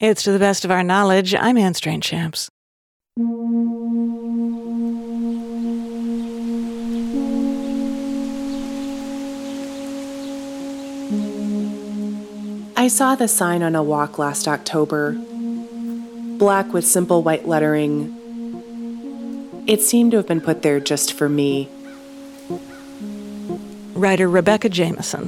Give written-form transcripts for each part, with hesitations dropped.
It's to the best of our knowledge. I'm Anne Strange-Champs. I saw the sign on a walk last October. Black with simple white lettering. It seemed to have been put there just for me. Writer Rebecca Jameson.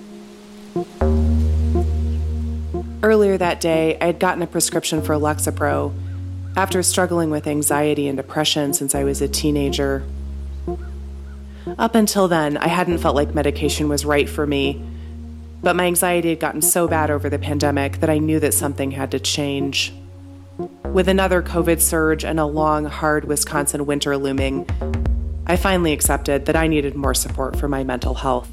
Earlier that day, I had gotten a prescription for Lexapro after struggling with anxiety and depression since I was a teenager. Up until then, I hadn't felt like medication was right for me, but my anxiety had gotten so bad over the pandemic that I knew that something had to change. With another COVID surge and a long, hard Wisconsin winter looming, I finally accepted that I needed more support for my mental health.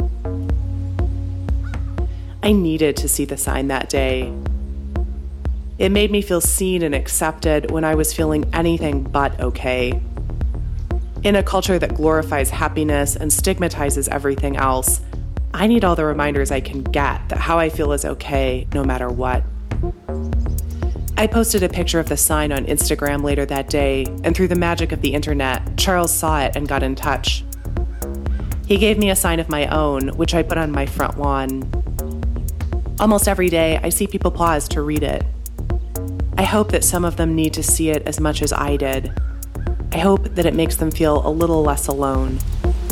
I needed to see the sign that day. It made me feel seen and accepted when I was feeling anything but okay. In a culture that glorifies happiness and stigmatizes everything else, I need all the reminders I can get that how I feel is okay no matter what. I posted a picture of the sign on Instagram later that day, and through the magic of the internet, Charles saw it and got in touch. He gave me a sign of my own, which I put on my front lawn. Almost every day, I see people pause to read it. I hope that some of them need to see it as much as I did. I hope that it makes them feel a little less alone.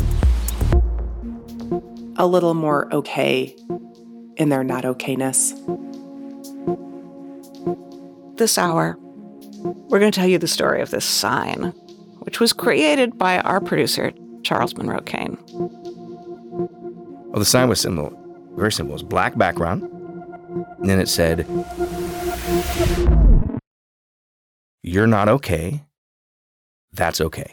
A little more okay in their not okayness. This hour, we're going to tell you the story of this sign, which was created by our producer, Charles Monroe Kane. Well, the sign was simple, very simple. It was black background, and then it said, "You're not okay. That's okay."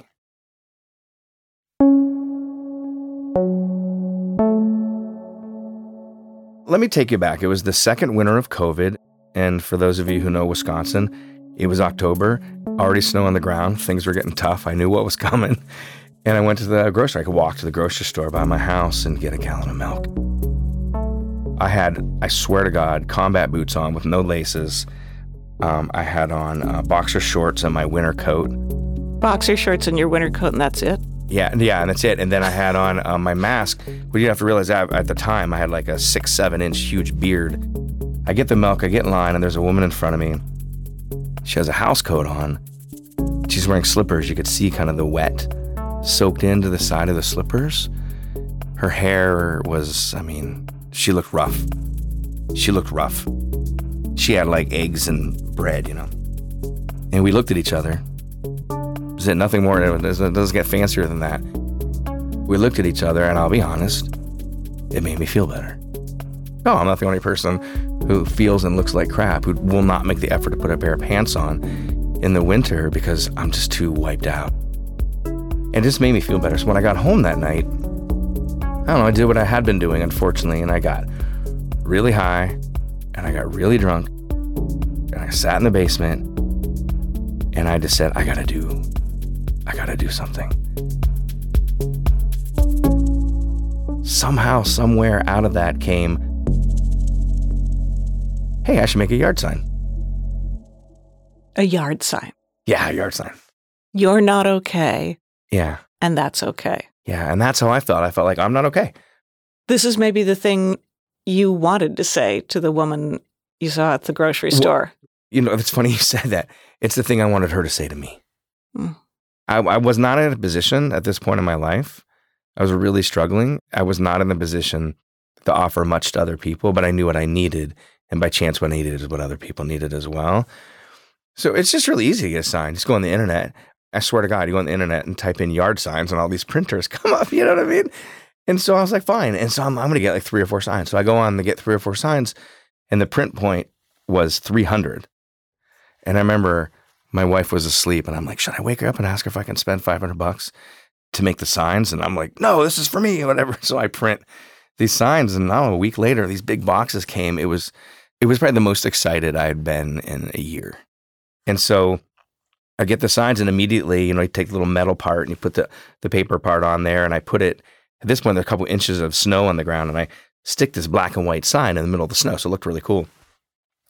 Let me take you back. It was the second winter of COVID, and for those of you who know Wisconsin, it was October, already snow on the ground, things were getting tough, I knew what was coming, and I went to the grocery. I could walk to the grocery store by my house and get a gallon of milk. I had, I swear to God, combat boots on with no laces. I had on boxer shorts and my winter coat. Boxer shorts and your winter coat, and that's it? Yeah, and that's it. And then I had on my mask. But you have to realize that at the time, I had like a 6-7 inch huge beard. I get the milk, I get in line, and there's a woman in front of me. She has a house coat on. She's wearing slippers. You could see kind of the wet soaked into the side of the slippers. Her hair was, she looked rough. She looked rough. She had like eggs and bread, And we looked at each other. Is it nothing more? It doesn't get fancier than that. We looked at each other, and I'll be honest, it made me feel better. No, I'm not the only person who feels and looks like crap, who will not make the effort to put a pair of pants on in the winter because I'm just too wiped out. And it just made me feel better. So when I got home that night, I did what I had been doing, unfortunately, and I got really high, and I got really drunk, and I sat in the basement, and I just said, I gotta do something. Somehow, somewhere out of that came, hey, I should make a yard sign. A yard sign? Yeah, a yard sign. You're not okay. Yeah. And that's okay. Yeah, and that's how I felt. I felt like I'm not okay. This is maybe the thing you wanted to say to the woman you saw at the grocery store. It's funny you said that. It's the thing I wanted her to say to me. Mm. I was not in a position at this point in my life. I was really struggling. I was not in a position to offer much to other people, but I knew what I needed. And by chance, what I needed is what other people needed as well. So it's just really easy to get a sign. Just go on the internet. I swear to God, you go on the internet and type in yard signs and all these printers come up, you know what I mean? And so I was like, fine. And so I'm going to get like 3 or 4 signs. So I go on to get 3 or 4 signs, and the print point was 300. And I remember my wife was asleep, and I'm like, should I wake her up and ask her if I can spend $500 to make the signs? And I'm like, no, this is for me, whatever. So I print these signs, and now a week later, these big boxes came. It was probably the most excited I had been in a year. And so I get the signs, and immediately, you take the little metal part and you put the paper part on there, and I put it, at this point, there are a couple inches of snow on the ground, and I stick this black and white sign in the middle of the snow. So it looked really cool.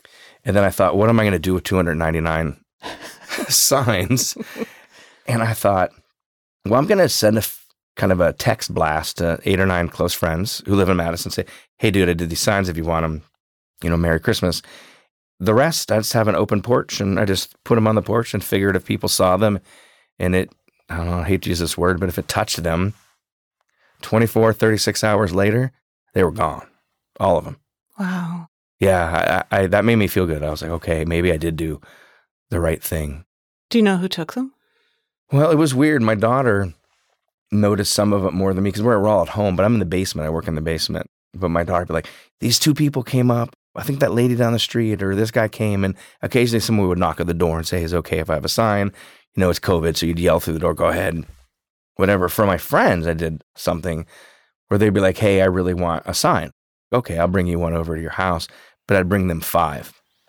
And then I thought, what am I going to do with 299 signs? And I thought, well, I'm going to send kind of a text blast to 8 or 9 close friends who live in Madison, say, hey, dude, I did these signs if you want them, Merry Christmas. The rest, I just have an open porch, and I just put them on the porch and figured if people saw them and I don't know, I hate to use this word, but if it touched them, 24, 36 hours later, they were gone. All of them. Wow. Yeah, I that made me feel good. I was like, okay, maybe I did do the right thing. Do you know who took them? Well, it was weird. My daughter noticed some of it more than me because we're all at home, but I'm in the basement. I work in the basement. But my daughter would be like, these 2 people came up. I think that lady down the street or this guy came, and occasionally someone would knock at the door and say, is it okay if I have a sign? It's COVID, so you'd yell through the door, go ahead. Whatever. For my friends, I did something where they'd be like, hey, I really want a sign. Okay, I'll bring you one over to your house, but I'd bring them 5.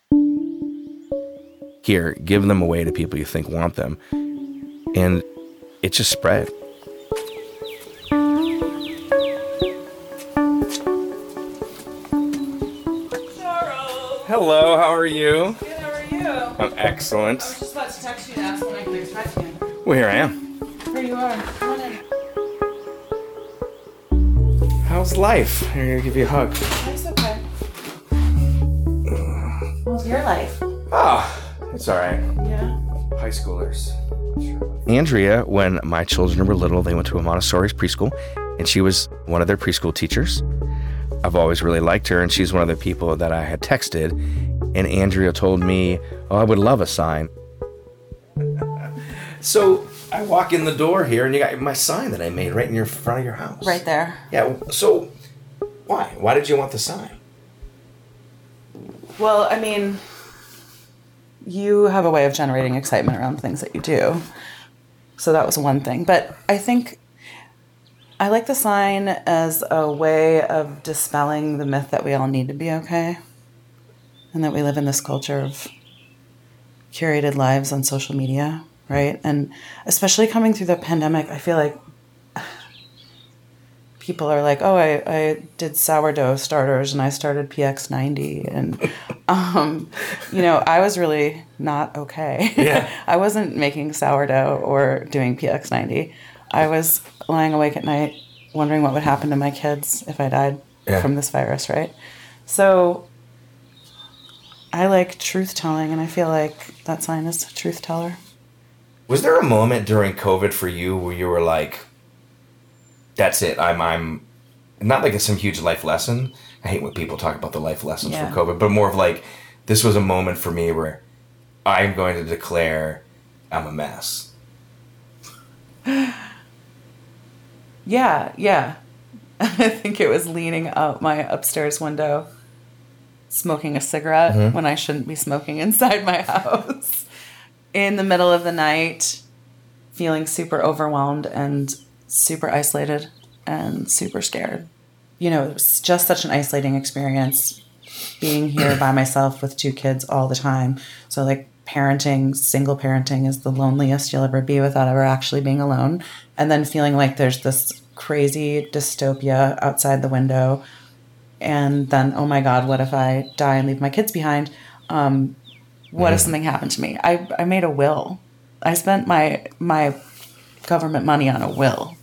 Here, give them away to people you think want them. And it just spread. Hello, how are you? Good, how are you? I'm excellent. I was just about to text you to ask when I could expect you. Well, here I am. Here you are. Come on in. How's life? Here, I'm gonna give you a hug. Life's okay. How's your life? Oh, it's all right. Yeah. High schoolers. Andrea, when my children were little, they went to a Montessori preschool, and she was one of their preschool teachers. I've always really liked her, and she's one of the people that I had texted, and Andrea told me, oh, I would love a sign. So I walk in the door here, and you got my sign that I made right in front of your house. Right there. Yeah, so why? Why did you want the sign? Well, I mean, you have a way of generating excitement around things that you do. So that was one thing. But I think I like the sign as a way of dispelling the myth that we all need to be okay. And that we live in this culture of curated lives on social media, right? And especially coming through the pandemic, I feel like people are like, oh, I did sourdough starters and I started PX90. And, I was really not okay. Yeah. I wasn't making sourdough or doing PX90. I was lying awake at night wondering what would happen to my kids if I died from this virus, right? So I like truth-telling, and I feel like that sign is a truth-teller. Was there a moment during COVID for you where you were like, that's it, I'm not like it's some huge life lesson. I hate when people talk about the life lessons from COVID, but more of like, this was a moment for me where I'm going to declare I'm a mess. Yeah. I think it was leaning out my upstairs window, smoking a cigarette when I shouldn't be smoking inside my house. In the middle of the night, feeling super overwhelmed and super isolated and super scared. It was just such an isolating experience being here by myself with 2 kids all the time. So like single parenting is the loneliest you'll ever be without ever actually being alone. And then feeling like there's this crazy dystopia outside the window. And then, oh my God, what if I die and leave my kids behind? What if something happened to me? I made a will. I spent my government money on a will.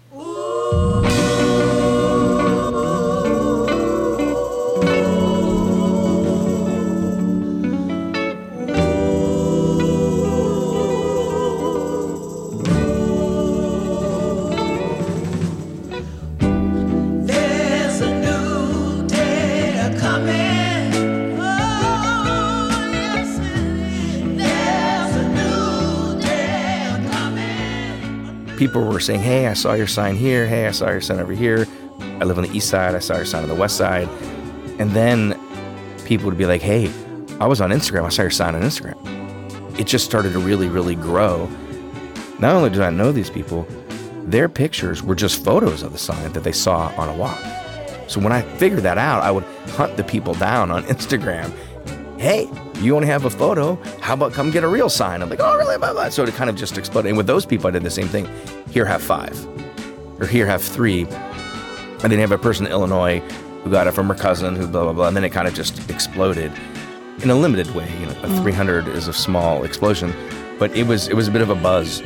People were saying, hey, I saw your sign here. Hey, I saw your sign over here. I live on the east side. I saw your sign on the west side. And then people would be like, hey, I was on Instagram. I saw your sign on Instagram. It just started to really, really grow. Not only did I know these people, their pictures were just photos of the sign that they saw on a walk. So when I figured that out, I would hunt the people down on Instagram. Hey, you only have a photo. How about come get a real sign? I'm like, oh, really? Blah, blah. So it kind of just exploded. And with those people, I did the same thing. Here, have 5. Or here, have 3. And then you have a person in Illinois who got it from her cousin, who blah, blah, blah. And then it kind of just exploded. in a limited way. A 300 is a small explosion, but it was a bit of a buzz.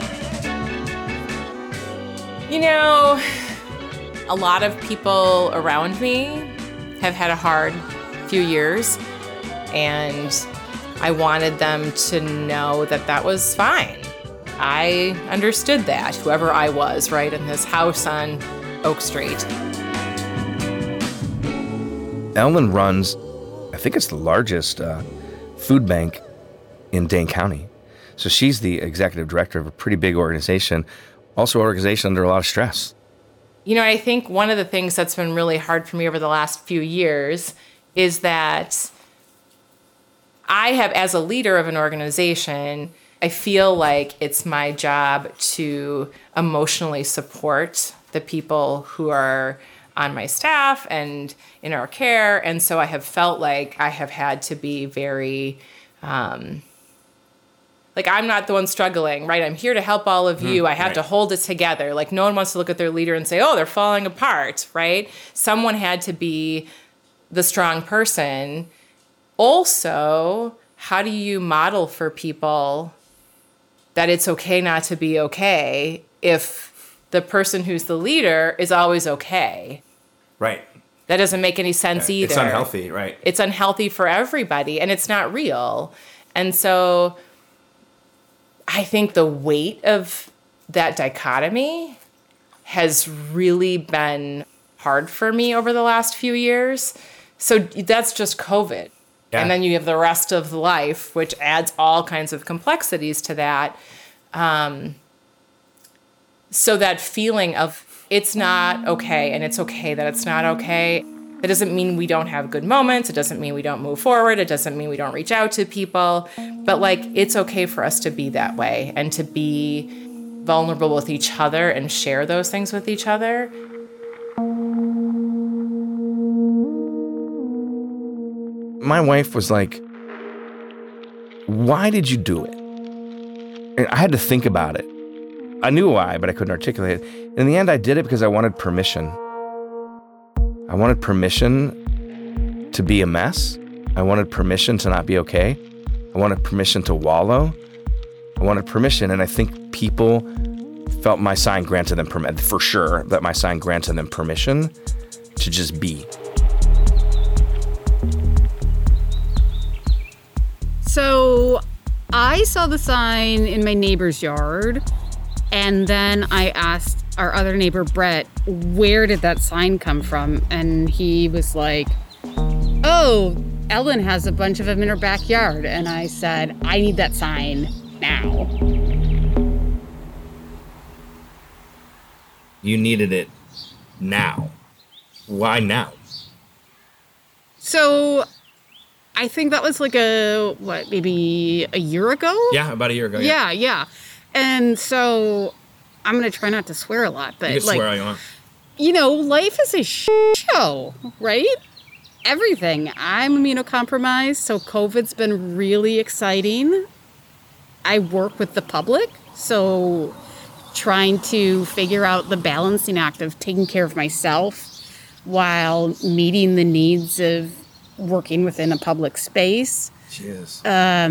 A lot of people around me have had a hard few years, and I wanted them to know that that was fine. I understood that, whoever I was, right, in this house on Oak Street. Ellen runs, I think it's the largest food bank in Dane County. So she's the executive director of a pretty big organization, also an organization under a lot of stress. I think one of the things that's been really hard for me over the last few years is that I have, as a leader of an organization, I feel like it's my job to emotionally support the people who are on my staff and in our care. And so I have felt like I have had to be very, I'm not the one struggling, right? I'm here to help all of you. I have to hold it together. Like, no one wants to look at their leader and say, oh, they're falling apart, right? Someone had to be the strong person. Also, how do you model for people that it's okay not to be okay if the person who's the leader is always okay? Right. That doesn't make any sense either. It's unhealthy, right? It's unhealthy for everybody, and it's not real. And so I think the weight of that dichotomy has really been hard for me over the last few years. So that's just COVID. Yeah. And then you have the rest of life, which adds all kinds of complexities to that. So that feeling of it's not okay, and it's okay that it's not okay, that doesn't mean we don't have good moments. It doesn't mean we don't move forward. It doesn't mean we don't reach out to people. But it's okay for us to be that way and to be vulnerable with each other and share those things with each other. My wife was like, why did you do it? And I had to think about it. I knew why, but I couldn't articulate it. In the end, I did it because I wanted permission. I wanted permission to be a mess. I wanted permission to not be okay. I wanted permission to wallow. I wanted permission, and I think people felt my sign granted them for sure, that my sign granted them permission to just be. So I saw the sign in my neighbor's yard, and then I asked our other neighbor, Brett, where did that sign come from? And he was like, oh, Ellen has a bunch of them in her backyard. And I said, I need that sign now. You needed it now. Why now? So I think that was maybe a year ago? Yeah, about a year ago. Yeah. And so I'm going to try not to swear a lot, but you can swear all you want. Life is a show, right? Everything. I'm immunocompromised, so COVID's been really exciting. I work with the public, so trying to figure out the balancing act of taking care of myself while meeting the needs of working within a public space. Cheers.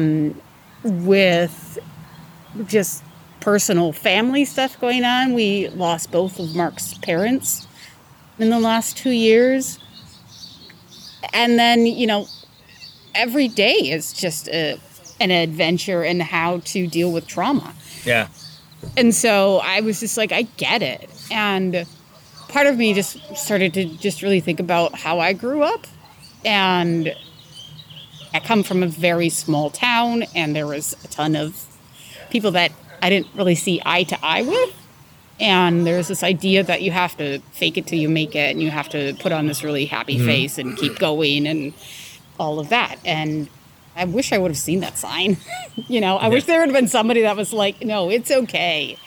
With just personal family stuff going on. We lost both of Mark's parents in the last 2 years. And then, every day is just an adventure in how to deal with trauma. Yeah. And so I was just like, I get it. And part of me just started to just really think about how I grew up. And I come from a very small town, and there was a ton of people that I didn't really see eye to eye with. And there's this idea that you have to fake it till you make it, and you have to put on this really happy face and keep going and all of that. And I wish I would have seen that sign. I wish there would have been somebody that was like, no, it's okay.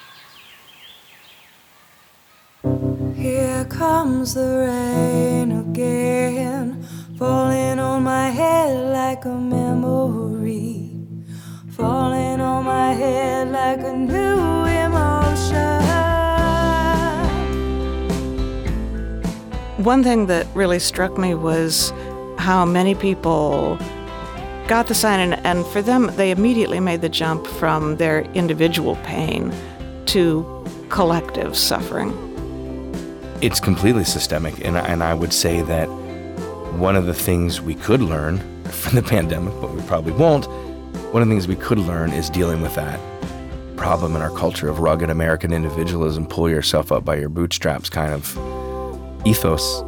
Here comes the rain again, falling on my head like a memory. Falling on my head like a new emotion. One thing that really struck me was how many people got the sign, and for them, they immediately made the jump from their individual pain to collective suffering. It's completely systemic, and I would say that one of the things we could learn from the pandemic, but we probably won't, one of the things we could learn is dealing with that problem in our culture of rugged American individualism, pull yourself up by your bootstraps kind of ethos.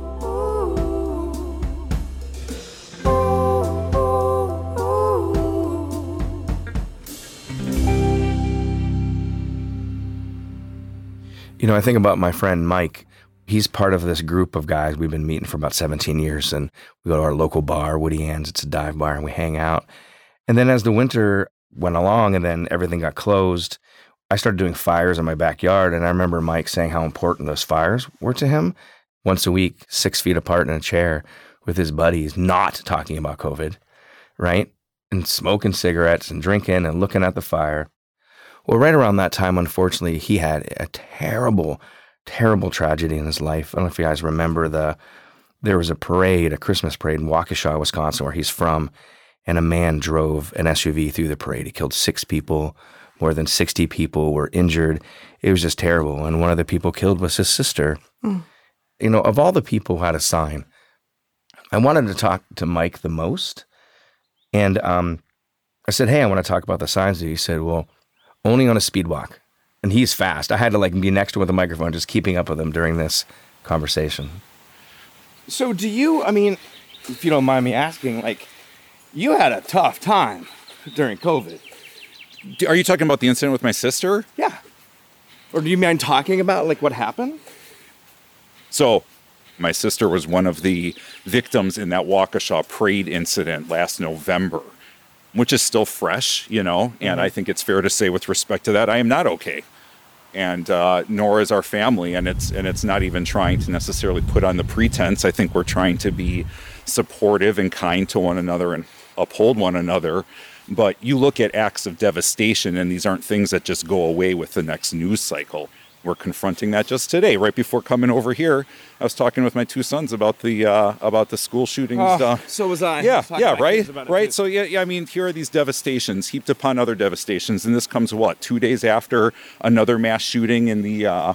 You know, I think about my friend Mike. He's part of this group of guys. We've been meeting for about 17 years, and we go to our local bar, Woody Ann's. It's a dive bar, and we hang out. And then as the winter went along and then everything got closed, I started doing fires in my backyard. And I remember Mike saying how important those fires were to him. Once a week, 6 feet apart in a chair with his buddies, not talking about COVID, right? And smoking cigarettes and drinking and looking at the fire. Well, right around that time, unfortunately, he had a terrible tragedy in his life. I don't know if you guys remember there was a parade, a Christmas parade in Waukesha, Wisconsin, where he's from, and a man drove an SUV through the parade. He killed 6 people. More than 60 people were injured. It was just terrible. And one of the people killed was his sister. Mm. You know, of all the people who had a sign, I wanted to talk to Mike the most. And I said, hey, I want to talk about the signs. And he said, well, only on a speed walk. And he's fast. I had to be next to him with a microphone, just keeping up with him during this conversation. So do you, if you don't mind me asking, you had a tough time during COVID. Are you talking about the incident with my sister? Yeah. Or do you mind talking about what happened? So my sister was one of the victims in that Waukesha parade incident last November, which is still fresh, and I think it's fair to say with respect to that, I am not okay. And nor is our family, and it's not even trying to necessarily put on the pretense. I think we're trying to be supportive and kind to one another and uphold one another. But you look at acts of devastation, and these aren't things that just go away with the next news cycle. We're confronting that just today. Right before coming over here, I was talking with my 2 sons about the school shootings. So was I. Yeah, right. So here are these devastations heaped upon other devastations, and this comes 2 days after another mass shooting in the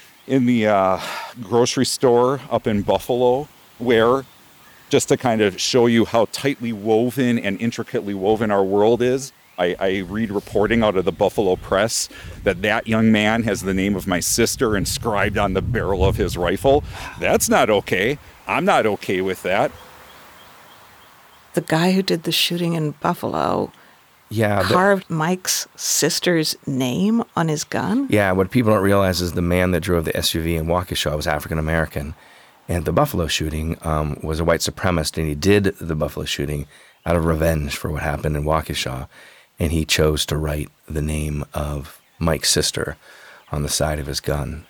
grocery store up in Buffalo, where, just to kind of show you how tightly woven and intricately woven our world is, I read reporting out of the Buffalo Press that young man has the name of my sister inscribed on the barrel of his rifle. That's not okay. I'm not okay with that. The guy who did the shooting in Buffalo carved Mike's sister's name on his gun? Yeah, what people don't realize is the man that drove the SUV in Waukesha was African American. And the Buffalo shooting was a white supremacist, and he did the Buffalo shooting out of revenge for what happened in Waukesha. And he chose to write the name of Mike's sister on the side of his gun.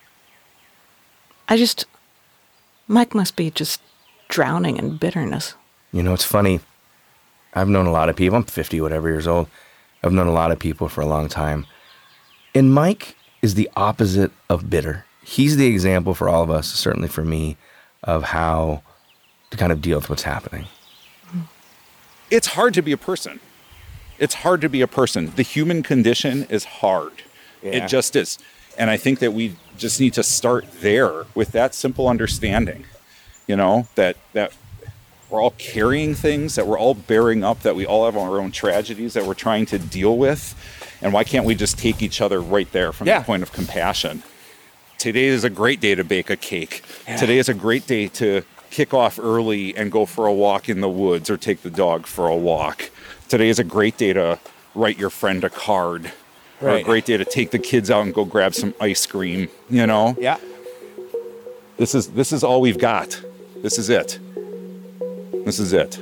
Mike must be just drowning in bitterness. You know, it's funny. I've known a lot of people. I'm 50 whatever years old. I've known a lot of people for a long time. And Mike is the opposite of bitter. He's the example for all of us, certainly for me, of how to kind of deal with what's happening. It's hard to be a person. It's hard to be a person. The human condition is hard. Yeah. It just is. And I think that we just need to start there with that simple understanding, that we're all carrying things, that we're all bearing up, that we all have our own tragedies that we're trying to deal with. And why can't we just take each other right there from the point of compassion? Today is a great day to bake a cake. Yeah. Today is a great day to kick off early and go for a walk in the woods or take the dog for a walk. Today is a great day to write your friend a card. Right. Or a great day to take the kids out and go grab some ice cream, Yeah. This is all we've got. This is it. This is it.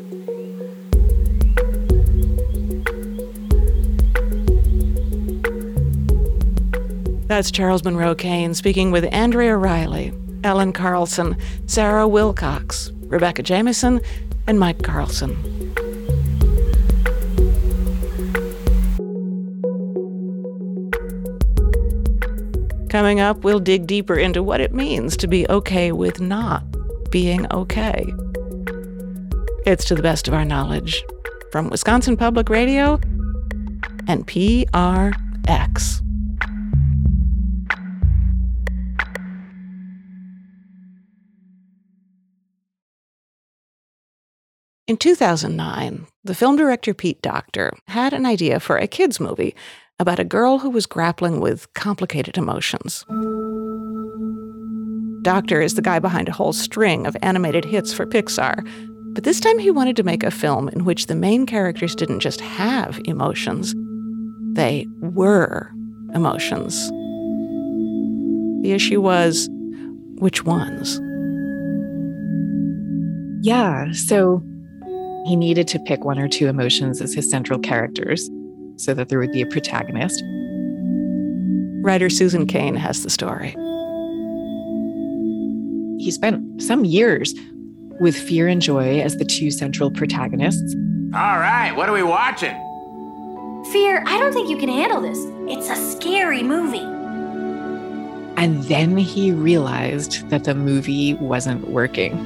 That's Charles Monroe Kane speaking with Andrea Riley, Ellen Carlson, Sarah Wilcox, Rebecca Jamieson, and Mike Carlson. Coming up, we'll dig deeper into what it means to be okay with not being okay. It's To the Best of Our Knowledge. from Wisconsin Public Radio and PRX. In 2009, the film director Pete Docter had an idea for a kids' movie about a girl who was grappling with complicated emotions. Docter is the guy behind a whole string of animated hits for Pixar, but this time he wanted to make a film in which the main characters didn't just have emotions, they were emotions. The issue was, which ones? Yeah, so he needed to pick one or two emotions as his central characters so that there would be a protagonist. Writer Susan Cain has the story. He spent some years with fear and joy as the two central protagonists. All right, what are we watching? Fear, I don't think you can handle this. It's a scary movie. And then he realized that the movie wasn't working.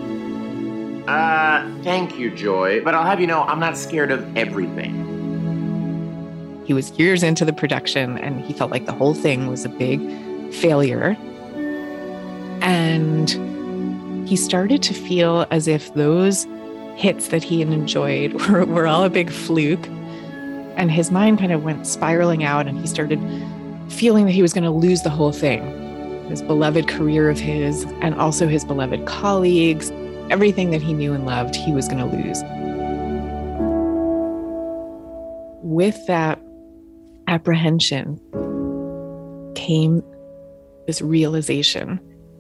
Thank you, Joy, but I'll have you know I'm not scared of everything. He was years into the production and he felt like the whole thing was a big failure. And he started to feel as if those hits that he had enjoyed were all a big fluke. And his mind kind of went spiraling out and he started feeling that he was going to lose the whole thing. This beloved career of his and also his beloved colleagues. Everything that he knew and loved, he was going to lose. With that apprehension came this realization.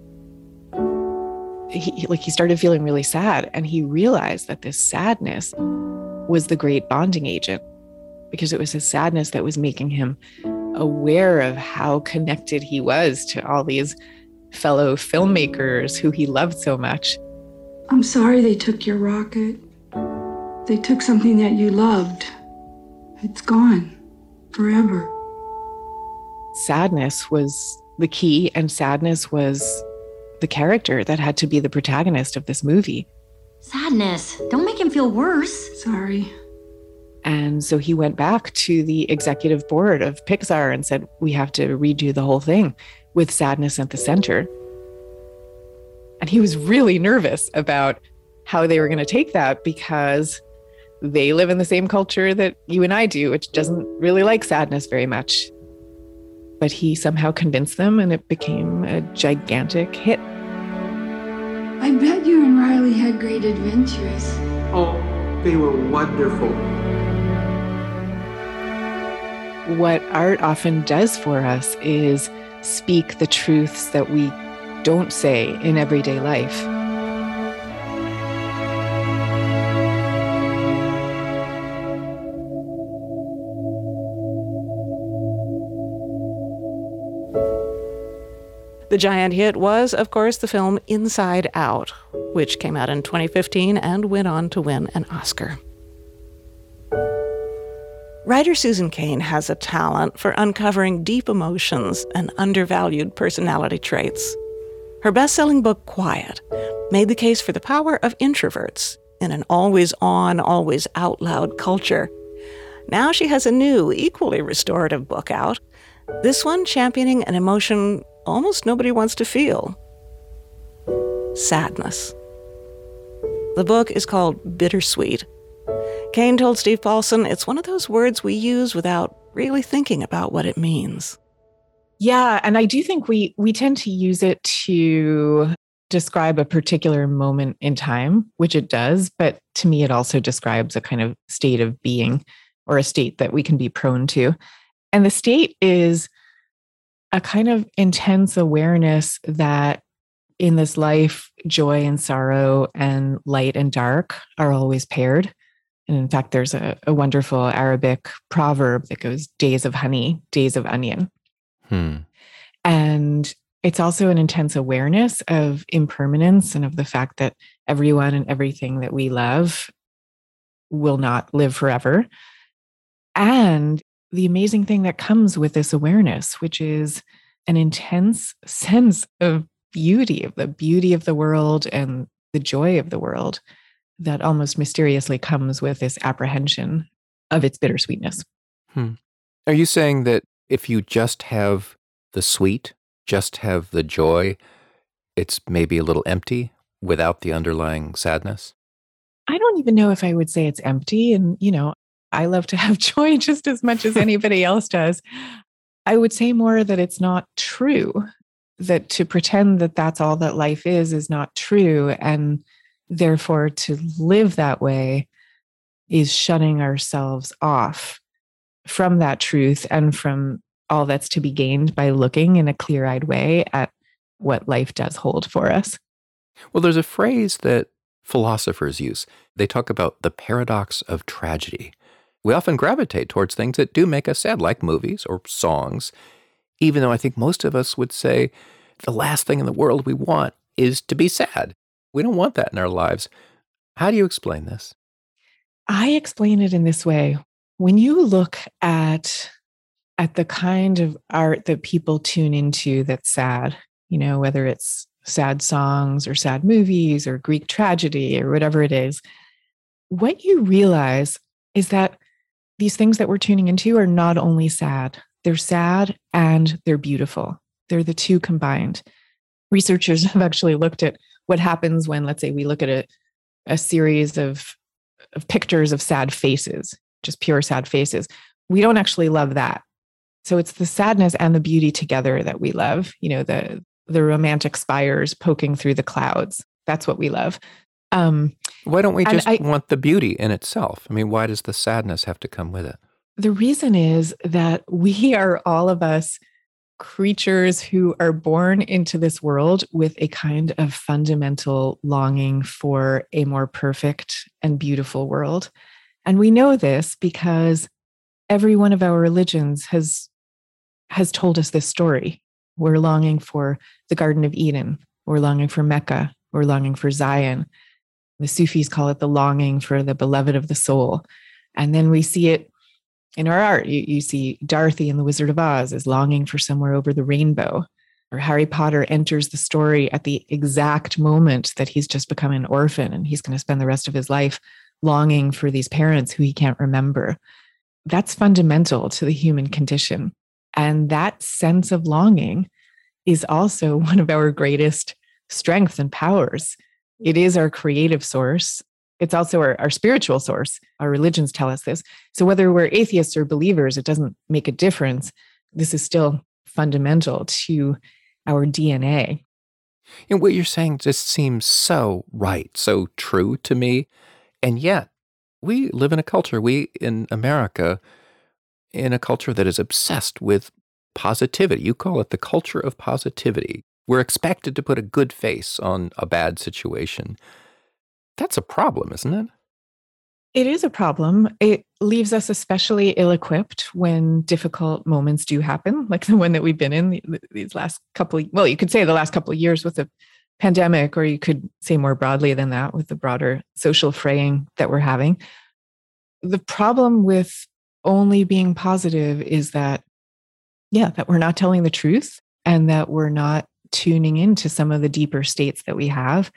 He started feeling really sad, and he realized that this sadness was the great bonding agent, because it was his sadness that was making him aware of how connected he was to all these fellow filmmakers who he loved so much. I'm sorry they took your rocket. They took something that you loved. It's gone forever. Sadness was the key, and sadness was the character that had to be the protagonist of this movie. Sadness. Don't make him feel worse. Sorry. And so he went back to the executive board of Pixar and said, we have to redo the whole thing with sadness at the center. And he was really nervous about how they were going to take that, because they live in the same culture that you and I do, which doesn't really like sadness very much. But he somehow convinced them, and it became a gigantic hit. I bet you and Riley had great adventures. Oh, they were wonderful. What art often does for us is speak the truths that we don't say in everyday life. The giant hit was, of course, the film Inside Out, which came out in 2015 and went on to win an Oscar. Writer Susan Cain has a talent for uncovering deep emotions and undervalued personality traits. Her best-selling book, Quiet, made the case for the power of introverts in an always-on, always-out-loud culture. Now she has a new, equally restorative book out, this one championing an emotion almost nobody wants to feel: sadness. The book is called Bittersweet. Cain told Steve Paulson it's one of those words we use without really thinking about what it means. Yeah, and I do think we tend to use it to describe a particular moment in time, which it does, but to me it also describes a kind of state of being, or a state that we can be prone to. And the state is a kind of intense awareness that in this life, joy and sorrow and light and dark are always paired. And in fact, there's a wonderful Arabic proverb that goes, days of honey, days of onion. And it's also an intense awareness of impermanence and of the fact that everyone and everything that we love will not live forever. And the amazing thing that comes with this awareness, which is an intense sense of beauty, of the beauty of the world and the joy of the world. that almost mysteriously comes with this apprehension of its bittersweetness. Are you saying that if you just have the sweet, just have the joy, it's maybe a little empty without the underlying sadness? I don't even know if I would say it's empty. And, I love to have joy just as much as anybody else does. I would say more that it's not true, that to pretend that that's all that life is not true. And therefore, to live that way is shutting ourselves off from that truth and from all that's to be gained by looking in a clear-eyed way at what life does hold for us. Well, there's a phrase that philosophers use. They talk about the paradox of tragedy. We often gravitate towards things that do make us sad, like movies or songs, even though I think most of us would say the last thing in the world we want is to be sad. We don't want that in our lives. How do you explain this? I explain it in this way. When you look at the kind of art that people tune into that's sad, whether it's sad songs or sad movies or Greek tragedy or whatever it is, what you realize is that these things that we're tuning into are not only sad, they're sad and they're beautiful. They're the two combined. Researchers have actually looked at what happens when, let's say, we look at a series of pictures of sad faces, just pure sad faces. We don't actually love that. So it's the sadness and the beauty together that we love, the romantic spires poking through the clouds. That's what we love. Why don't we just want the beauty in itself? I mean, why does the sadness have to come with it? The reason is that we are, all of us, creatures who are born into this world with a kind of fundamental longing for a more perfect and beautiful world. And we know this because every one of our religions has told us this story. We're longing for the Garden of Eden. We're longing for Mecca. We're longing for Zion. The Sufis call it the longing for the beloved of the soul. And then we see it in our art. You see Dorothy in The Wizard of Oz is longing for somewhere over the rainbow. Or Harry Potter enters the story at the exact moment that he's just become an orphan and he's going to spend the rest of his life longing for these parents who he can't remember. That's fundamental to the human condition. And that sense of longing is also one of our greatest strengths and powers. It is our creative source. It's also our spiritual source. Our religions tell us this. So whether we're atheists or believers, it doesn't make a difference. This is still fundamental to our DNA. And what you're saying just seems so right, so true to me. And yet, we live in a culture, we in America, in a culture that is obsessed with positivity. You call it the culture of positivity. We're expected to put a good face on a bad situation. That's a problem, isn't it? It is a problem. It leaves us especially ill-equipped when difficult moments do happen, like the one that we've been in these last couple of, well, you could say the last couple of years with the pandemic, or you could say more broadly than that with the broader social fraying that we're having. The problem with only being positive is that, that we're not telling the truth and that we're not tuning into some of the deeper states that we have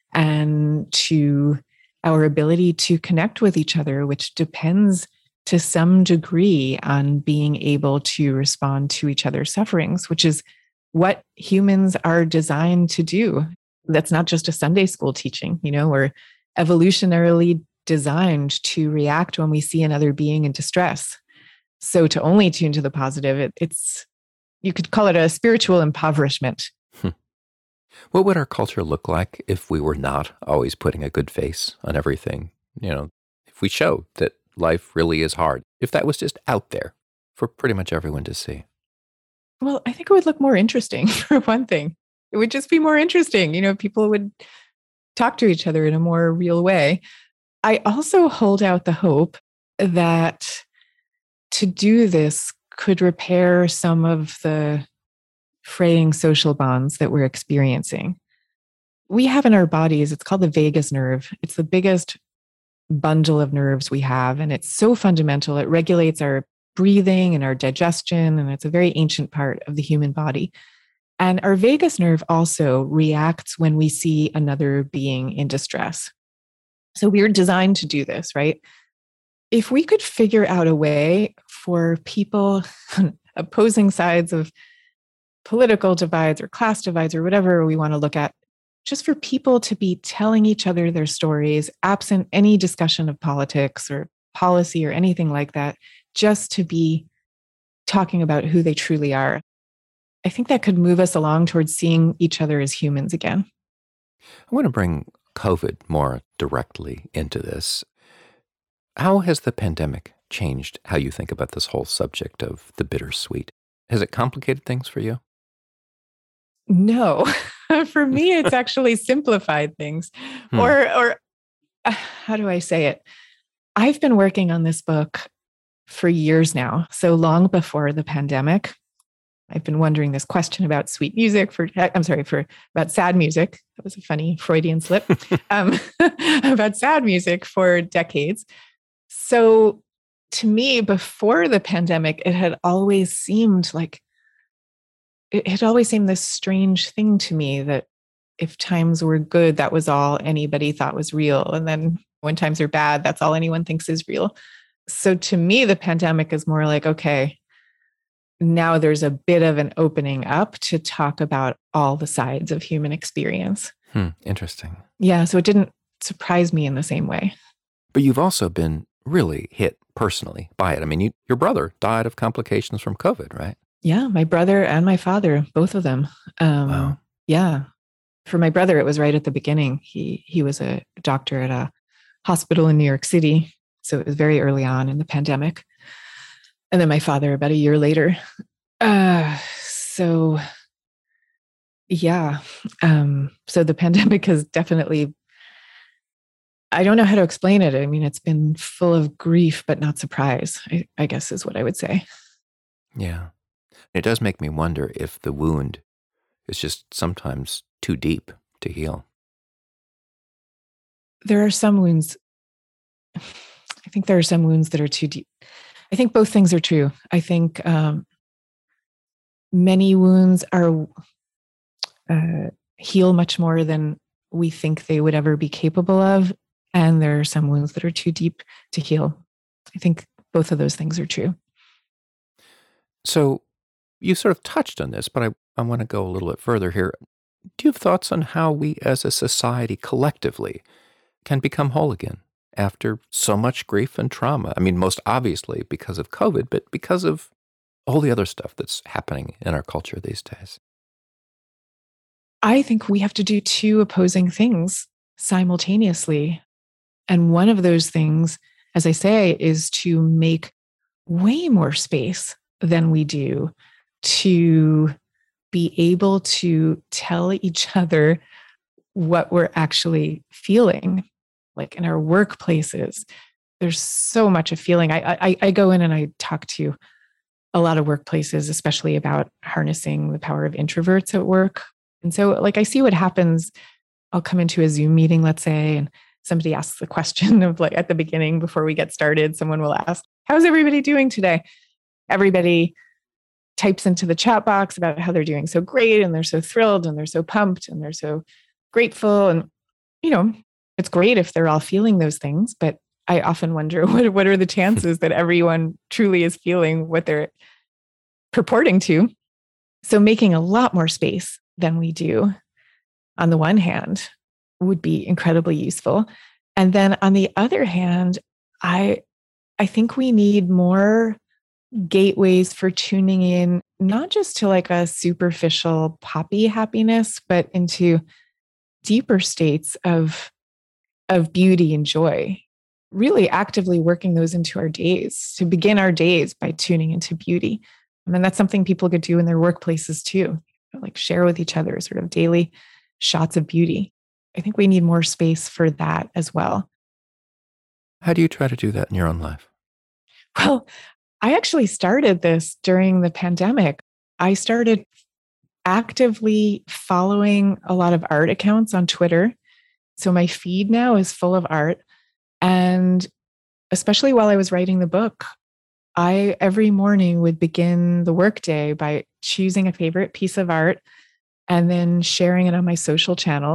and to our ability to connect with each other, which depends to some degree on being able to respond to each other's sufferings, which is what humans are designed to do. That's not just a Sunday school teaching. We're evolutionarily designed to react when we see another being in distress. So to only tune to the positive, it's you could call it a spiritual impoverishment. What would our culture look like if we were not always putting a good face on everything? If we showed that life really is hard, if that was just out there for pretty much everyone to see. Well, I think it would look more interesting, for one thing. It would just be more interesting. People would talk to each other in a more real way. I also hold out the hope that to do this could repair some of the fraying social bonds that we're experiencing. We have in our bodies, it's called the vagus nerve. It's the biggest bundle of nerves we have, and it's so fundamental. It regulates our breathing and our digestion, and it's a very ancient part of the human body. And our vagus nerve also reacts when we see another being in distress. So we're designed to do this, right? If we could figure out a way for people on opposing sides of political divides or class divides or whatever we want to look at, just for people to be telling each other their stories, absent any discussion of politics or policy or anything like that, just to be talking about who they truly are. I think that could move us along towards seeing each other as humans again. I want to bring COVID more directly into this. How has the pandemic changed how you think about this whole subject of the bittersweet? Has it complicated things for you? No, for me, it's actually simplified things. Or how do I say it? I've been working on this book for years now, so long before the pandemic. I've been wondering this question about sweet music about sad music. That was a funny Freudian slip. About sad music for decades. So to me, before the pandemic, it had always seemed this strange thing to me that if times were good, that was all anybody thought was real. And then when times are bad, that's all anyone thinks is real. So to me, the pandemic is more like, okay, now there's a bit of an opening up to talk about all the sides of human experience. Interesting. Yeah, so it didn't surprise me in the same way. But you've also been really hit personally by it. I mean, your brother died of complications from COVID, right? Yeah, my brother and my father, both of them. Wow. Yeah. For my brother, it was right at the beginning. He was a doctor at a hospital in New York City. So it was very early on in the pandemic. And then my father about a year later. So the pandemic has definitely, I don't know how to explain it. I mean, it's been full of grief, but not surprise, I guess is what I would say. Yeah. It does make me wonder if the wound is just sometimes too deep to heal. There are some wounds. I think there are some wounds that are too deep. I think both things are true. I think many wounds are heal much more than we think they would ever be capable of. And there are some wounds that are too deep to heal. I think both of those things are true. So you sort of touched on this, but I want to go a little bit further here. Do you have thoughts on how we as a society collectively can become whole again after so much grief and trauma? I mean, most obviously because of COVID, but because of all the other stuff that's happening in our culture these days. I think we have to do two opposing things simultaneously. And one of those things, as I say, is to make way more space than we do to be able to tell each other what we're actually feeling. Like in our workplaces, there's so much of feeling. I go in and I talk to a lot of workplaces, especially about harnessing the power of introverts at work. And so like I see what happens. I'll come into a Zoom meeting, let's say, and somebody asks the question of like at the beginning before we get started, someone will ask, how's everybody doing today? Everybody types into the chat box about how they're doing so great and they're so thrilled and they're so pumped and they're so grateful. And, you know, it's great if they're all feeling those things, but I often wonder what are the chances that everyone truly is feeling what they're purporting to. So making a lot more space than we do on the one hand would be incredibly useful. And then on the other hand, I think we need more gateways for tuning in, not just to like a superficial poppy happiness, but into deeper states of beauty and joy, really actively working those into our days, to begin our days by tuning into beauty. I mean, that's something people could do in their workplaces too, like share with each other sort of daily shots of beauty. I think we need more space for that as well. How do you try to do that in your own life? Well, I actually started this during the pandemic. I started actively following a lot of art accounts on Twitter. So my feed now is full of art. And especially while I was writing the book, I every morning would begin the workday by choosing a favorite piece of art and then sharing it on my social channels.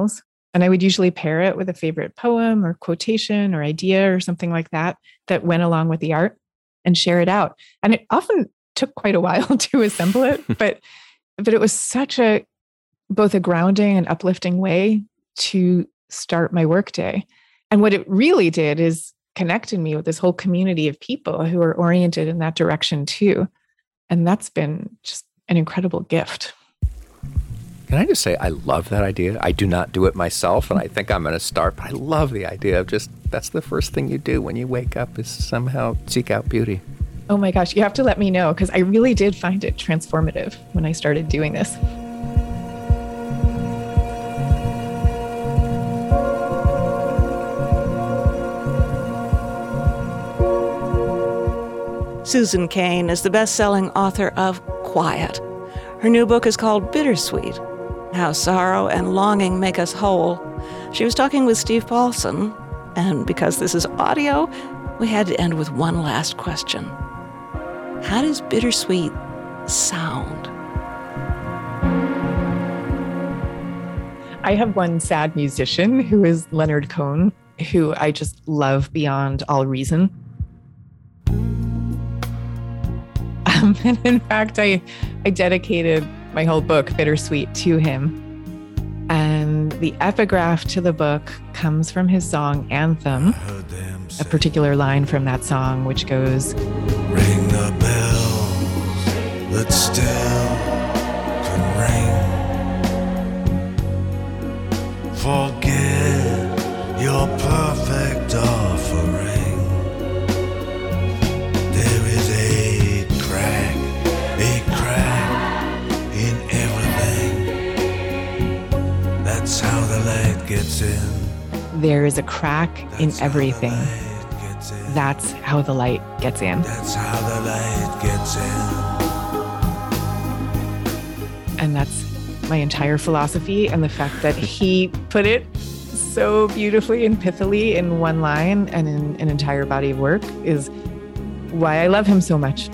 And I would usually pair it with a favorite poem or quotation or idea or something like that went along with the art and share it out. And it often took quite a while to assemble it, but it was such both a grounding and uplifting way to start my workday. And what it really did is connected me with this whole community of people who are oriented in that direction too. And that's been just an incredible gift. Can I just say, I love that idea. I do not do it myself, and I think I'm going to start, but I love the idea of just, that's the first thing you do when you wake up is somehow seek out beauty. Oh my gosh, you have to let me know, because I really did find it transformative when I started doing this. Susan Cain is the best-selling author of Quiet. Her new book is called Bittersweet: How Sorrow and Longing Make Us Whole. She was talking with Steve Paulson, and because this is audio, we had to end with one last question. How does bittersweet sound? I have one sad musician who is Leonard Cohen, who I just love beyond all reason. And in fact, I dedicated my whole book, Bittersweet, to him. And the epigraph to the book comes from his song Anthem, a particular line from that song, which goes, "Ring the bells that still can ring. Forget your perfect offering. There is a crack in everything. That's how the light gets in. There is a crack in everything. That's how the light gets in." That's how the light gets in. And that's my entire philosophy, and the fact that he put it so beautifully and pithily in one line and in an entire body of work is why I love him so much.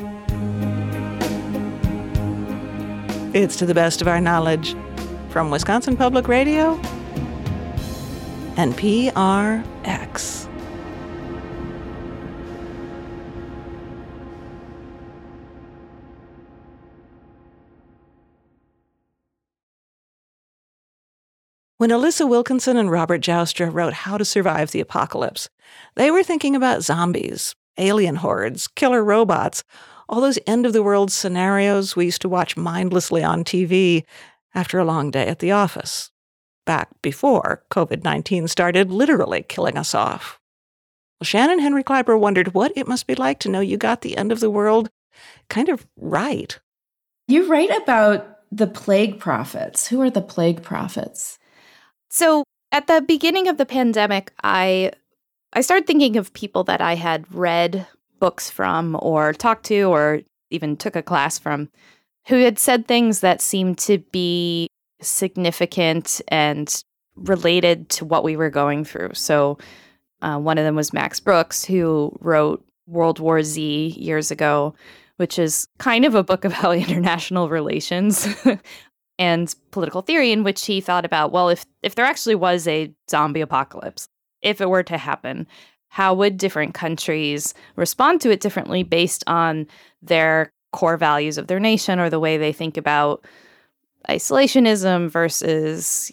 It's To the Best of Our Knowledge from Wisconsin Public Radio and PRX. When Alyssa Wilkinson and Robert Joustra wrote How to Survive the Apocalypse, they were thinking about zombies, alien hordes, killer robots, all those end-of-the-world scenarios we used to watch mindlessly on TV after a long day at the office, back before COVID-19 started literally killing us off. Well, Shannon Henry Kleiber wondered what it must be like to know you got the end of the world kind of right. You write about the plague prophets. Who are the plague prophets? So at the beginning of the pandemic, I started thinking of people that I had read books from or talked to or even took a class from who had said things that seemed to be significant and related to what we were going through. So one of them was Max Brooks, who wrote World War Z years ago, which is kind of a book about international relations and political theory, in which he thought about, well, if there actually was a zombie apocalypse, if it were to happen, how would different countries respond to it differently based on their core values of their nation or the way they think about isolationism versus,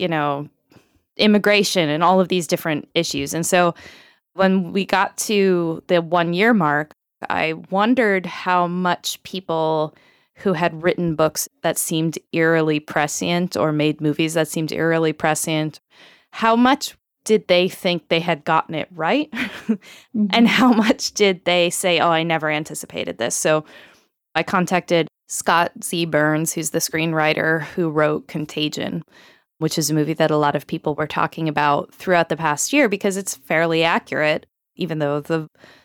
immigration and all of these different issues. And so when we got to the 1 year mark, I wondered how much people who had written books that seemed eerily prescient or made movies that seemed eerily prescient, how much did they think they had gotten it right? Mm-hmm. And how much did they say, oh, I never anticipated this? So I contacted Scott Z. Burns, who's the screenwriter who wrote Contagion, which is a movie that a lot of people were talking about throughout the past year because it's fairly accurate, even though the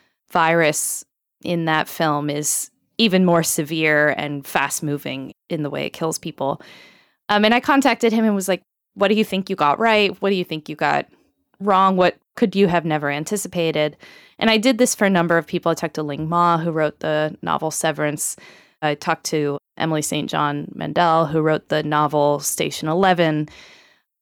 virus in that film is even more severe and fast-moving in the way it kills people. And I contacted him and was like, what do you think you got right? What do you think you got wrong? What could you have never anticipated? And I did this for a number of people. I talked to Ling Ma, who wrote the novel Severance. I talked to Emily St. John Mandel, who wrote the novel Station 11.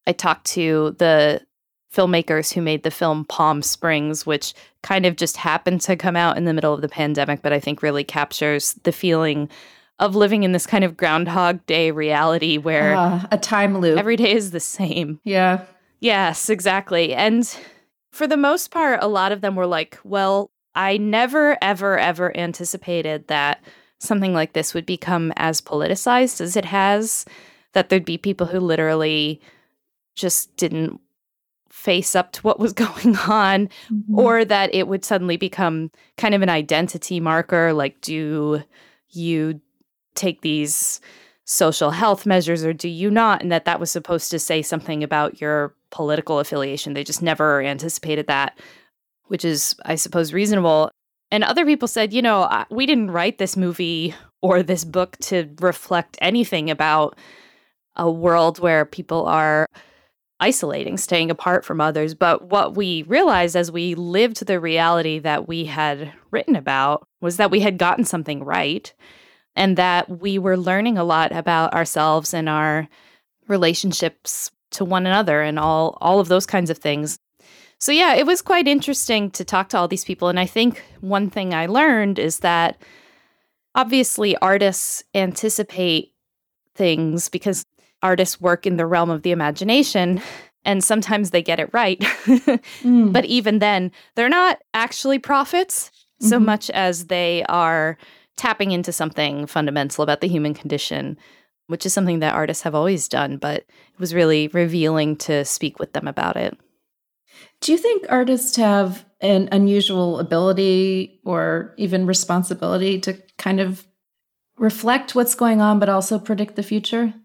I talked to the filmmakers who made the film Palm Springs, which kind of just happened to come out in the middle of the pandemic, but I think really captures the feeling of living in this kind of Groundhog Day reality where a time loop. Every day is the same. Yeah. Yes, exactly. And for the most part, a lot of them were like, well, I never, ever, ever anticipated that something like this would become as politicized as it has, that there'd be people who literally just didn't face up to what was going on, or that it would suddenly become kind of an identity marker. Like, do you take these social health measures or do you not? And that was supposed to say something about your political affiliation. They just never anticipated that, which is, I suppose, reasonable. And other people said, we didn't write this movie or this book to reflect anything about a world where people are isolating, staying apart from others. But what we realized as we lived the reality that we had written about was that we had gotten something right, and that we were learning a lot about ourselves and our relationships to one another and all of those kinds of things. So yeah, it was quite interesting to talk to all these people. And I think one thing I learned is that obviously artists anticipate things because artists work in the realm of the imagination, and sometimes they get it right. But even then, they're not actually prophets so much as they are tapping into something fundamental about the human condition, which is something that artists have always done, but it was really revealing to speak with them about it. Do you think artists have an unusual ability or even responsibility to kind of reflect what's going on, but also predict the future?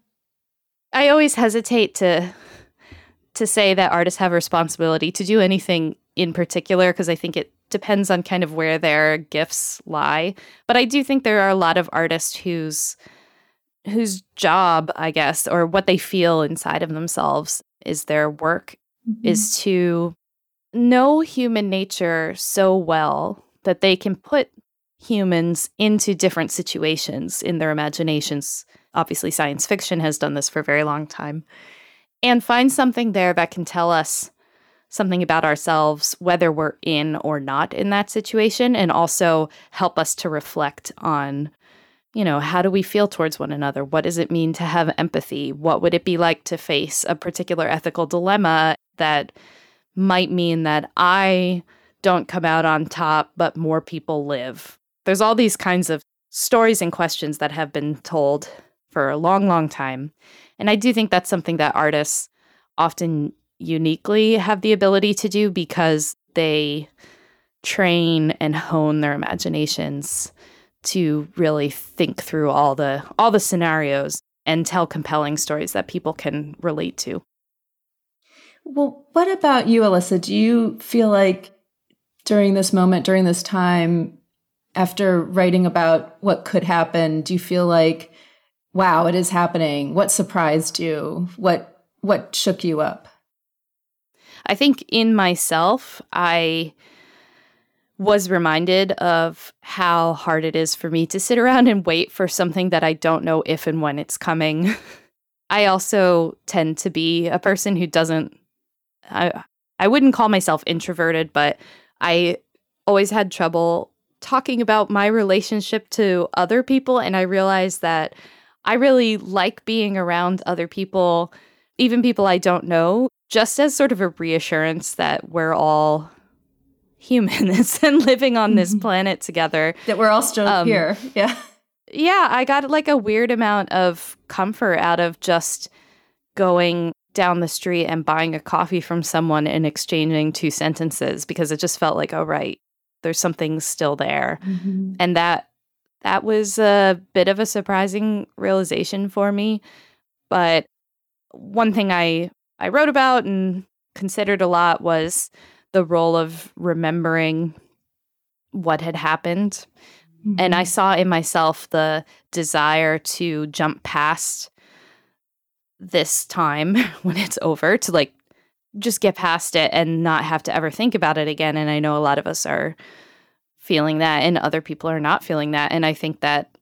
I always hesitate to say that artists have a responsibility to do anything in particular, because I think it depends on kind of where their gifts lie. But I do think there are a lot of artists whose job, I guess, or what they feel inside of themselves is their work is to know human nature so well that they can put humans into different situations in their imaginations. Obviously, science fiction has done this for a very long time. And find something there that can tell us something about ourselves, whether we're in or not in that situation, and also help us to reflect on, how do we feel towards one another? What does it mean to have empathy? What would it be like to face a particular ethical dilemma that might mean that I don't come out on top, but more people live? There's all these kinds of stories and questions that have been told for a long, long time. And I do think that's something that artists often uniquely have the ability to do because they train and hone their imaginations to really think through all the scenarios and tell compelling stories that people can relate to. Well, what about you, Alyssa? Do you feel like during this moment, during this time, after writing about what could happen, do you feel like, wow, it is happening? What surprised you? What shook you up? I think in myself, I was reminded of how hard it is for me to sit around and wait for something that I don't know if and when it's coming. I also tend to be a person who I wouldn't call myself introverted, but I always had trouble talking about my relationship to other people. And I realized that I really like being around other people, even people I don't know, just as sort of a reassurance that we're all humans and living on this planet together. That we're all still here. Yeah. Yeah, I got like a weird amount of comfort out of just going down the street and buying a coffee from someone and exchanging 2 sentences, because it just felt like, oh, right, there's something still there. And that was a bit of a surprising realization for me. But one thing I wrote about and considered a lot was the role of remembering what had happened. And I saw in myself the desire to jump past this time when it's over, to like just get past it and not have to ever think about it again. And I know a lot of us are feeling that and other people are not feeling that. And I think that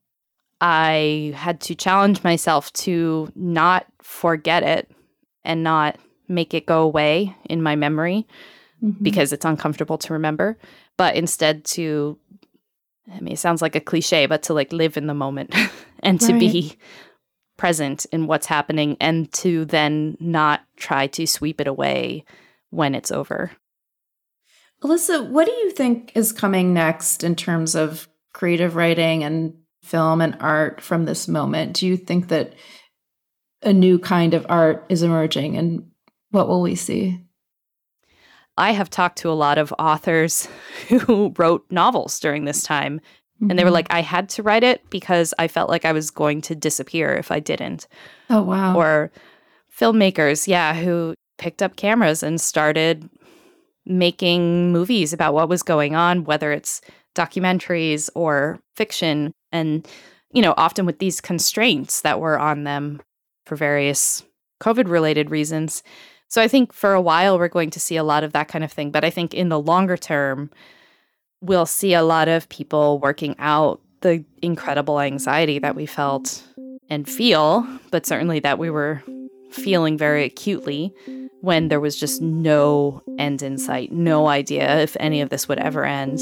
I had to challenge myself to not forget it and not make it go away in my memory because it's uncomfortable to remember, but instead to, I mean, it sounds like a cliche, but to like live in the moment and to be present in what's happening and to then not try to sweep it away when it's over. Alyssa, what do you think is coming next in terms of creative writing and film and art from this moment? Do you think that a new kind of art is emerging, and what will we see? I have talked to a lot of authors who wrote novels during this time, and they were like, I had to write it because I felt like I was going to disappear if I didn't. Oh, wow. Or filmmakers, who picked up cameras and started making movies about what was going on, whether it's documentaries or fiction, and, you know, often with these constraints that were on them for various COVID-related reasons. So I think for a while we're going to see a lot of that kind of thing. But I think in the longer term, we'll see a lot of people working out the incredible anxiety that we felt and feel, but certainly that we were feeling very acutely when there was just no end in sight, no idea if any of this would ever end.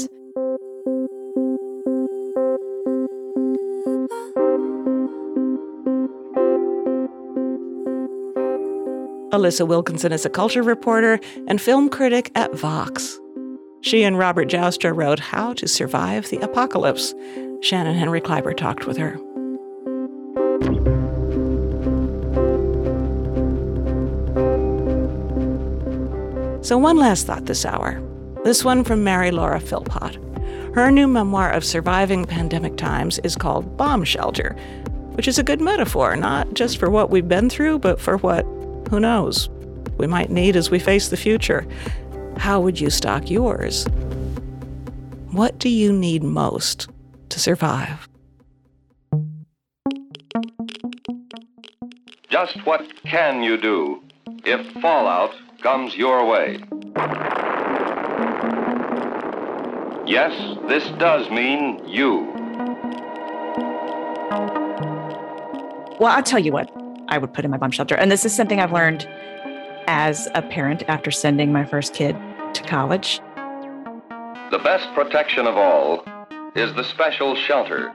Alyssa Wilkinson is a culture reporter and film critic at Vox. She and Robert Joustra wrote How to Survive the Apocalypse. Shannon Henry Kleiber talked with her. So one last thought this hour. This one from Mary Laura Philpott. Her new memoir of surviving pandemic times is called Bomb Shelter, which is a good metaphor, not just for what we've been through, but for what, who knows, we might need as we face the future. How would you stock yours? What do you need most to survive? Just what can you do if fallout comes your way? Yes, this does mean you. Well, I'll tell you what I would put in my bomb shelter. And this is something I've learned as a parent after sending my first kid to college. The best protection of all is the special shelter.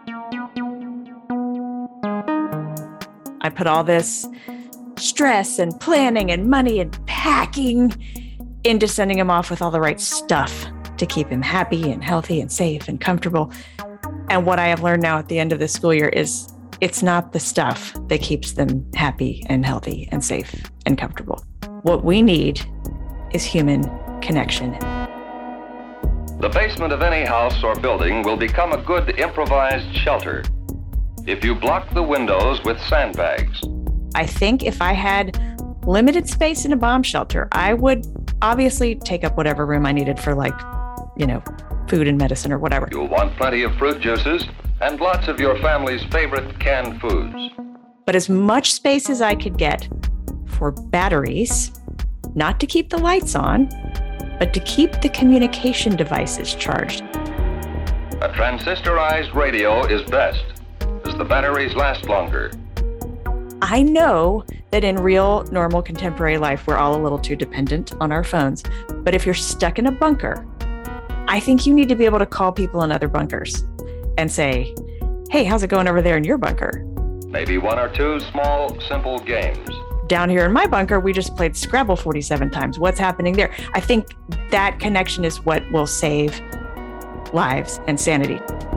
I put all this stress and planning and money and packing into sending him off with all the right stuff to keep him happy and healthy and safe and comfortable. And what I have learned now at the end of this school year is it's not the stuff that keeps them happy and healthy and safe and comfortable. What we need is human connection. The basement of any house or building will become a good improvised shelter if you block the windows with sandbags. I think if I had limited space in a bomb shelter, I would obviously take up whatever room I needed for, like, you know, food and medicine or whatever. You'll want plenty of fruit juices and lots of your family's favorite canned foods. But as much space as I could get for batteries, not to keep the lights on, but to keep the communication devices charged. A transistorized radio is best, as the batteries last longer. I know that in real, normal, contemporary life, we're all a little too dependent on our phones. But if you're stuck in a bunker, I think you need to be able to call people in other bunkers and say, hey, how's it going over there in your bunker? Maybe one or two small, simple games. Down here in my bunker, we just played Scrabble 47 times. What's happening there? I think that connection is what will save lives and sanity.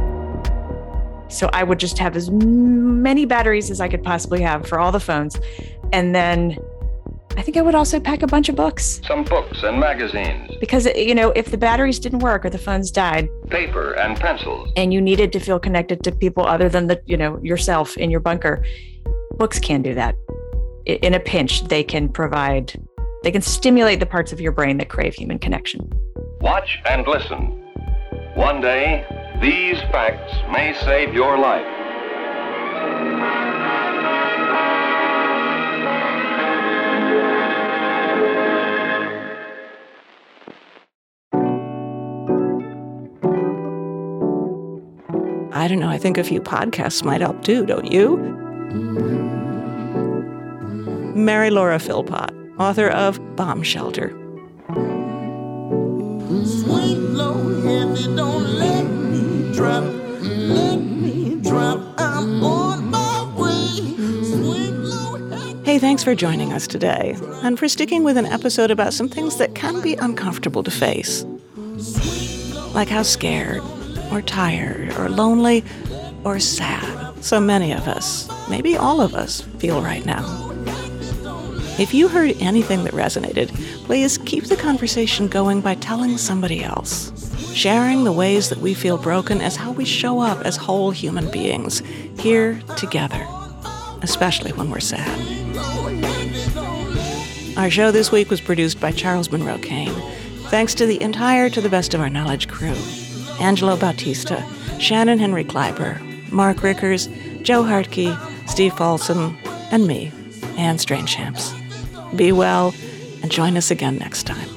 So I would just have as many batteries as I could possibly have for all the phones. And then I think I would also pack a bunch of books. Some books and magazines. Because, you know, if the batteries didn't work or the phones died. Paper and pencils. And you needed to feel connected to people other than yourself in your bunker. Books can do that. In a pinch, they can stimulate the parts of your brain that crave human connection. Watch and listen. One day, these facts may save your life. I don't know, I think a few podcasts might help too, don't you? Mary Laura Philpott. author of Bomb Shelter. Sweet low heavy, don't let me drop. Let me drop. I'm on my way. Sweet low heavy. Hey, thanks for joining us today, and for sticking with an episode about some things that can be uncomfortable to face. Like how scared, or tired, or lonely, or sad so many of us, maybe all of us, feel right now. If you heard anything that resonated, please keep the conversation going by telling somebody else. Sharing the ways that we feel broken as how we show up as whole human beings, here together, especially when we're sad. Our show this week was produced by Charles Monroe Kane. Thanks to the entire To the Best of Our Knowledge crew. Angelo Bautista, Shannon Henry Kleiber, Mark Rickers, Joe Hartke, Steve Paulson, and me, Anne Strangeshamps. Be well, and join us again next time.